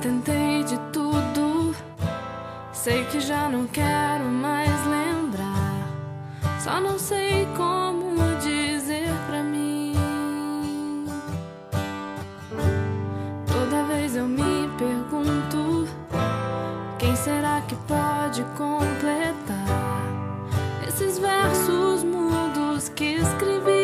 tentei de tudo, sei que já não quero mais lembrar. Só não sei como dizer pra mim. Toda vez eu me pergunto, quem será que pode completar esses versos mudos que escrevi?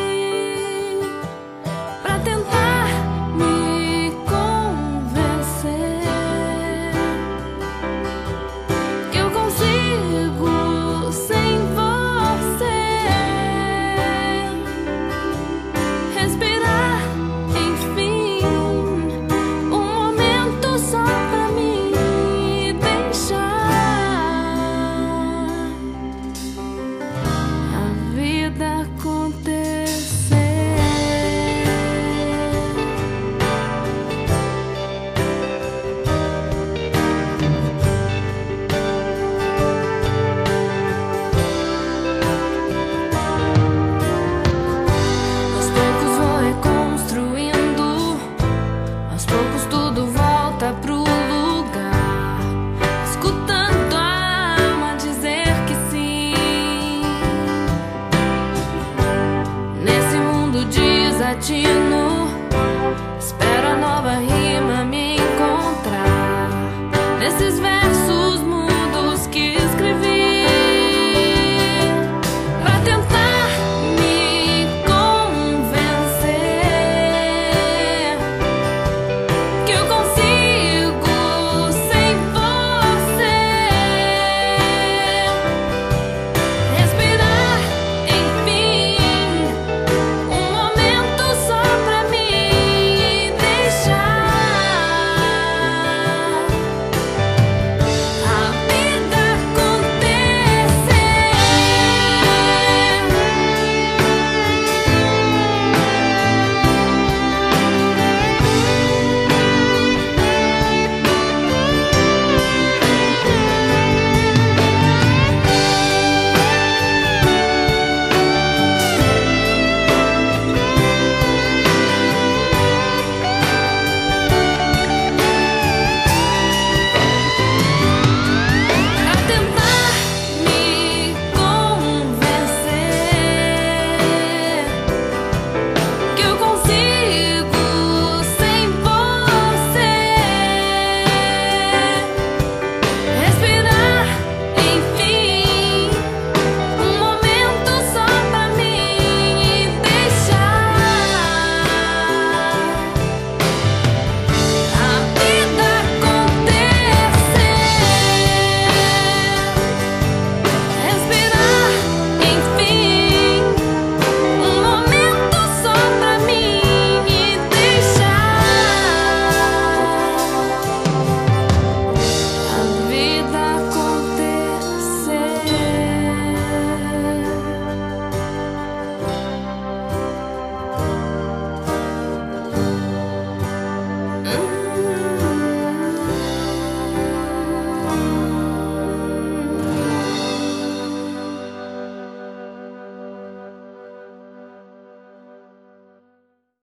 Pro lugar, escutando a alma dizer que sim. Nesse mundo desatino,